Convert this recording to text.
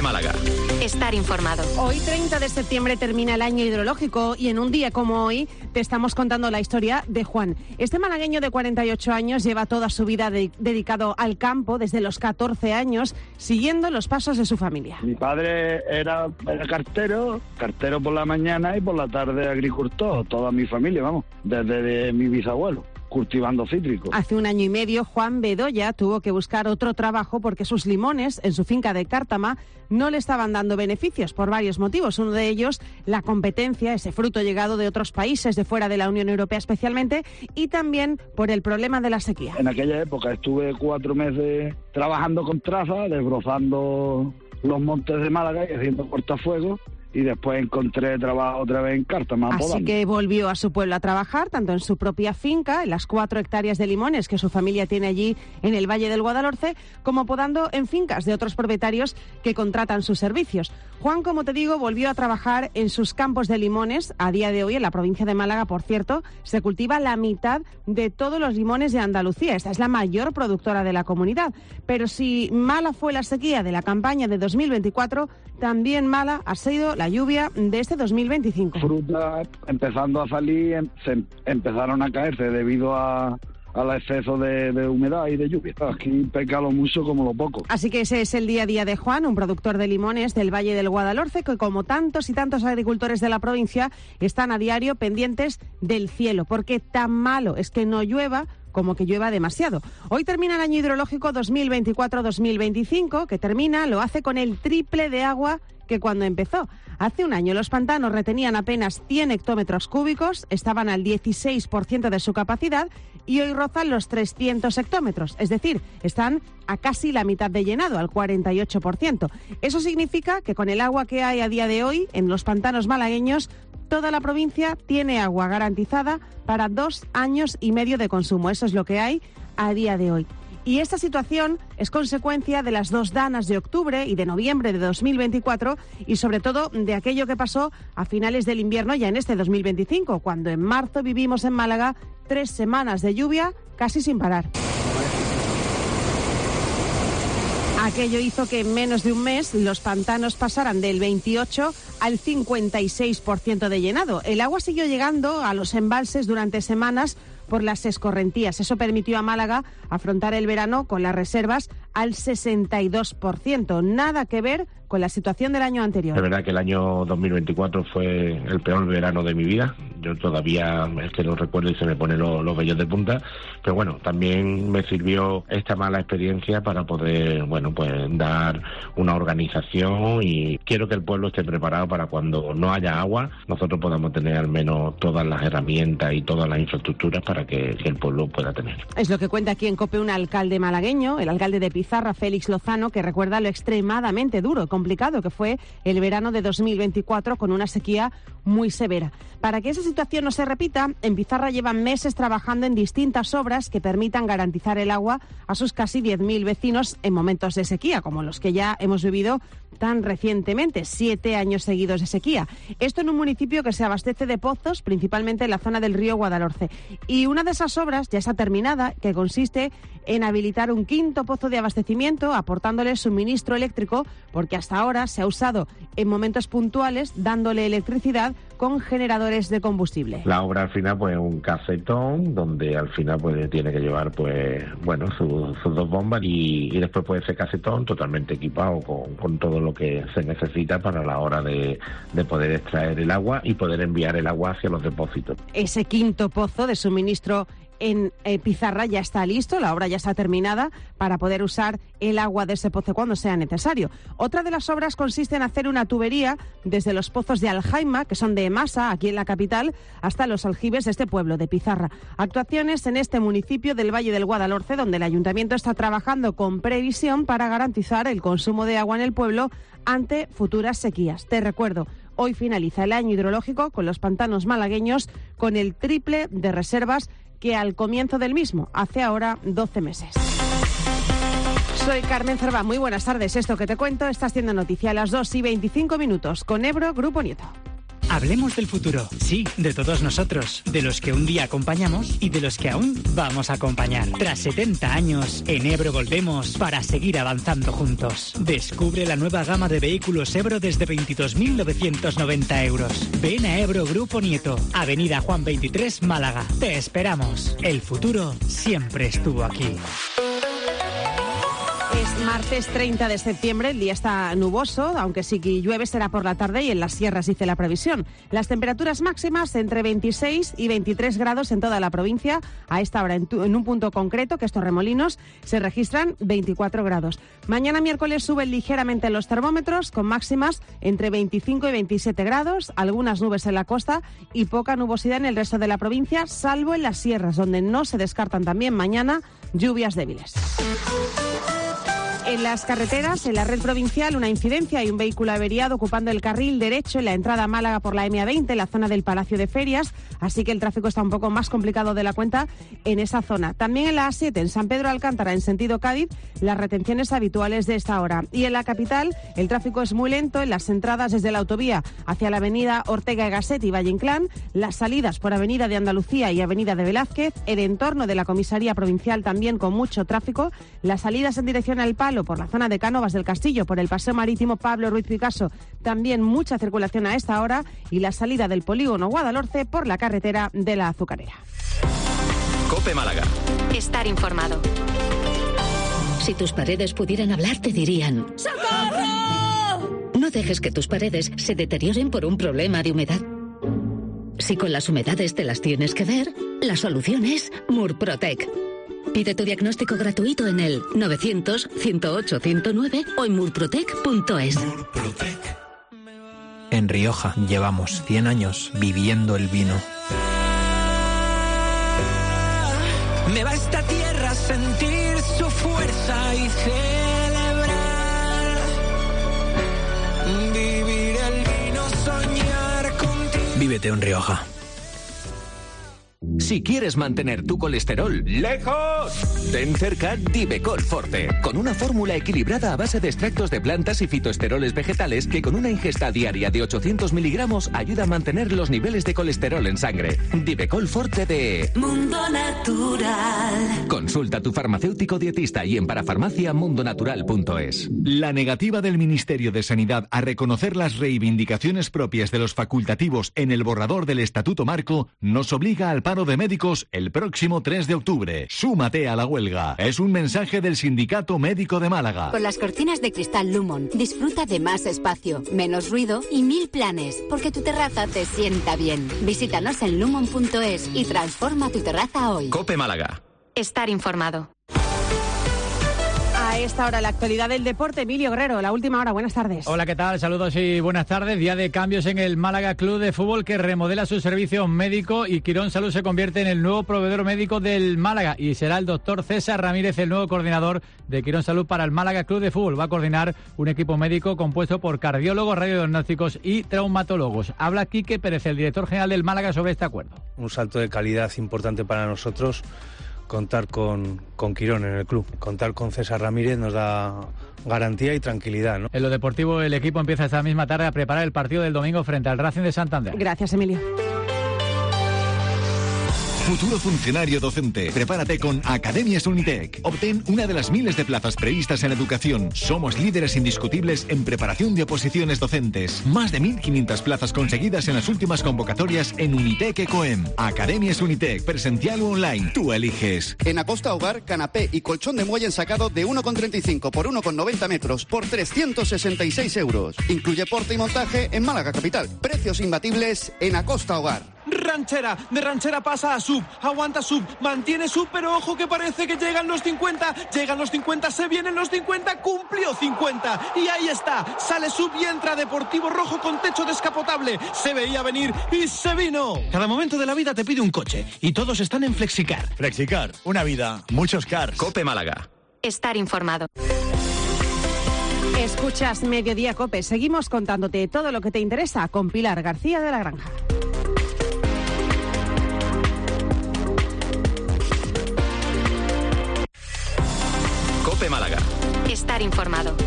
Málaga. Estar informado. Hoy, 30 de septiembre, termina el año hidrológico y en un día como hoy te estamos contando la historia de Juan. Este malagueño de 48 años lleva toda su vida dedicado al campo desde los 14 años, siguiendo los pasos de su familia. Mi padre era cartero por la mañana y por la tarde agricultor, toda mi familia, vamos, desde mi bisabuelo, cultivando cítricos. Hace un año y medio, Juan Bedoya tuvo que buscar otro trabajo porque sus limones en su finca de Cártama no le estaban dando beneficios por varios motivos. Uno de ellos, la competencia, ese fruto llegado de otros países de fuera de la Unión Europea especialmente, y también por el problema de la sequía. En aquella época estuve 4 meses trabajando con traza, desbrozando los montes de Málaga y haciendo cortafuegos. Y después encontré trabajo otra vez en Cártama. Así que volvió a su pueblo a trabajar, tanto en su propia finca, en las 4 hectáreas de limones que su familia tiene allí en el Valle del Guadalhorce, como podando en fincas de otros propietarios que contratan sus servicios. Juan, como te digo, volvió a trabajar en sus campos de limones. A día de hoy, en la provincia de Málaga, por cierto, se cultiva la mitad de todos los limones de Andalucía. Esta es la mayor productora de la comunidad. Pero si mala fue la sequía de la campaña de 2024, también mala ha sido la lluvia de este 2025. Frutas empezando a salir, empezaron a caerse debido al exceso de humedad y de lluvia. Aquí pecalo mucho como lo poco. Así que ese es el día a día de Juan, un productor de limones del Valle del Guadalhorce, que como tantos y tantos agricultores de la provincia están a diario pendientes del cielo, porque tan malo es que no llueva como que llueva demasiado. Hoy termina el año hidrológico 2024-2025, que lo hace con el triple de agua que cuando empezó. Hace un año los pantanos retenían apenas 100 hectómetros cúbicos, estaban al 16% de su capacidad y hoy rozan los 300 hectómetros, es decir, están a casi la mitad de llenado, al 48%. Eso significa que con el agua que hay a día de hoy en los pantanos malagueños, toda la provincia tiene agua garantizada para 2 años y medio de consumo. Eso es lo que hay a día de hoy. Y esta situación es consecuencia de las 2 danas de octubre y de noviembre de 2024 y sobre todo de aquello que pasó a finales del invierno ya en este 2025, cuando en marzo vivimos en Málaga 3 semanas de lluvia casi sin parar. Aquello hizo que en menos de un mes los pantanos pasaran del 28 al 56% de llenado. El agua siguió llegando a los embalses durante semanas por las escorrentías. Eso permitió a Málaga afrontar el verano con las reservas al 62%. Nada que ver con la situación del año anterior. Es verdad que el año 2024 fue el peor verano de mi vida. Yo todavía es que lo recuerdo y se me ponen los vellos de punta. Pero bueno, también me sirvió esta mala experiencia para poder, pues dar una organización, y quiero que el pueblo esté preparado para cuando no haya agua, nosotros podamos tener al menos todas las herramientas y todas las infraestructuras para que el pueblo pueda tener. Es lo que cuenta aquí en COPE un alcalde malagueño, el alcalde de Pizarra, Félix Lozano, que recuerda lo extremadamente duro y complicado que fue el verano de 2024 con una sequía muy severa. Para que esa situación no se repita, en Pizarra llevan meses trabajando en distintas obras que permitan garantizar el agua a sus casi 10.000 vecinos en momentos de sequía, como los que ya hemos vivido tan recientemente, 7 años seguidos de sequía. Esto en un municipio que se abastece de pozos, principalmente en la zona del río Guadalhorce. Y una de esas obras ya está terminada, que consiste en habilitar un 5.º pozo de abastecimiento, aportándole suministro eléctrico, porque hasta ahora se ha usado en momentos puntuales, dándole electricidad con generadores de combustible. La obra al final es un casetón donde al final tiene que llevar sus 2 bombas y después ese casetón totalmente equipado con todo lo que se necesita para la hora de poder extraer el agua y poder enviar el agua hacia los depósitos. Ese 5.º pozo de suministro en Pizarra ya está listo, la obra ya está terminada para poder usar el agua de ese pozo cuando sea necesario. Otra de las obras consiste en hacer una tubería desde los pozos de Aljaima, que son de Emasa, aquí en la capital, hasta los aljibes de este pueblo de Pizarra. Actuaciones en este municipio del Valle del Guadalhorce, donde el ayuntamiento está trabajando con previsión para garantizar el consumo de agua en el pueblo ante futuras sequías. Te recuerdo, hoy finaliza el año hidrológico con los pantanos malagueños con el triple de reservas que al comienzo del mismo, hace ahora 12 meses. Soy Carmen Cervá, muy buenas tardes. Esto que te cuento está haciendo noticia a las 2:25 con Ebro, Grupo Nieto. Hablemos del futuro, sí, de todos nosotros, de los que un día acompañamos y de los que aún vamos a acompañar. Tras 70 años, en Ebro volvemos para seguir avanzando juntos. Descubre la nueva gama de vehículos Ebro desde 22.990 euros. Ven a Ebro Grupo Nieto, Avenida Juan 23, Málaga. Te esperamos. El futuro siempre estuvo aquí. Es martes 30 de septiembre, el día está nuboso, aunque sí que llueve será por la tarde y en las sierras dice la previsión. Las temperaturas máximas entre 26 y 23 grados en toda la provincia. A esta hora, en un punto concreto, que es Torremolinos, se registran 24 grados. Mañana miércoles suben ligeramente los termómetros, con máximas entre 25 y 27 grados, algunas nubes en la costa y poca nubosidad en el resto de la provincia, salvo en las sierras, donde no se descartan también mañana lluvias débiles. En las carreteras, en la red provincial, una incidencia y un vehículo averiado ocupando el carril derecho en la entrada a Málaga por la M20, en la zona del Palacio de Ferias, así que el tráfico está un poco más complicado de la cuenta en esa zona. También en la A7, en San Pedro Alcántara, en sentido Cádiz, las retenciones habituales de esta hora. Y en la capital, el tráfico es muy lento en las entradas desde la autovía hacia la avenida Ortega y Gasset y Valle Inclán, las salidas por avenida de Andalucía y avenida de Velázquez, el entorno de la comisaría provincial también con mucho tráfico, las salidas en dirección al Palo por la zona de Cánovas del Castillo, por el paseo marítimo Pablo Ruiz Picasso, también mucha circulación a esta hora, y la salida del polígono Guadalhorce por la carretera de la Azucarera. COPE Málaga. Estar informado. Si tus paredes pudieran hablar, te dirían: ¡socorro! No dejes que tus paredes se deterioren por un problema de humedad. Si con las humedades te las tienes que ver, la solución es Murprotec. Pide tu diagnóstico gratuito en el 900-108-109 o en murprotec.es. En Rioja llevamos 100 años viviendo el vino. Me va a esta tierra sentir su fuerza y celebrar. Vivir el vino, soñar contigo. Vívete en Rioja. Si quieres mantener tu colesterol lejos, ten cerca Divecol Forte, con una fórmula equilibrada a base de extractos de plantas y fitoesteroles vegetales que con una ingesta diaria de 800 miligramos ayuda a mantener los niveles de colesterol en sangre. Divecol Forte de Mundo Natural. Consulta a tu farmacéutico dietista y en parafarmaciamundonatural.es. La negativa del Ministerio de Sanidad a reconocer las reivindicaciones propias de los facultativos en el borrador del Estatuto Marco nos obliga al paro de médicos el próximo 3 de octubre. Súmate a la huelga. Es un mensaje del Sindicato Médico de Málaga. Con las cortinas de cristal Lumon, disfruta de más espacio, menos ruido y 1000 planes, porque tu terraza te sienta bien. Visítanos en lumon.es y transforma tu terraza hoy. COPE Málaga. Estar informado. A esta hora, la actualidad del deporte. Emilio Guerrero, la última hora. Buenas tardes. Hola, ¿qué tal? Saludos y buenas tardes. Día de cambios en el Málaga Club de Fútbol, que remodela su servicio médico, y Quirón Salud se convierte en el nuevo proveedor médico del Málaga y será el doctor César Ramírez el nuevo coordinador de Quirón Salud para el Málaga Club de Fútbol. Va a coordinar un equipo médico compuesto por cardiólogos, radiodiagnósticos y traumatólogos. Habla Quique Pérez, el director general del Málaga, sobre este acuerdo. Un salto de calidad importante para nosotros. Contar con Quirón en el club, contar con César Ramírez nos da garantía y tranquilidad, ¿no? En lo deportivo, el equipo empieza esta misma tarde a preparar el partido del domingo frente al Racing de Santander. Gracias, Emilio. Futuro funcionario docente. Prepárate con Academias Unitec. Obtén una de las miles de plazas previstas en educación. Somos líderes indiscutibles en preparación de oposiciones docentes. Más de 1.500 plazas conseguidas en las últimas convocatorias en Unitec Ecoem. Academias Unitec, presencial o online. Tú eliges. En Acosta Hogar, canapé y colchón de muelle ensacado de 1,35 por 1,90 metros por 366 euros. Incluye porte y montaje en Málaga Capital. Precios imbatibles en Acosta Hogar. Ranchera, de ranchera pasa a sub, aguanta sub, mantiene sub, pero ojo que parece que llegan los 50, se vienen los 50, cumplió 50, y ahí está, sale sub y entra Deportivo Rojo con techo descapotable, se veía venir y se vino. Cada momento de la vida te pide un coche, y todos están en Flexicar. Flexicar, una vida, muchos cars. COPE Málaga. Estar informado. Escuchas Mediodía COPE, seguimos contándote todo lo que te interesa con Pilar García de la Granja. COPE Málaga. Estar informado.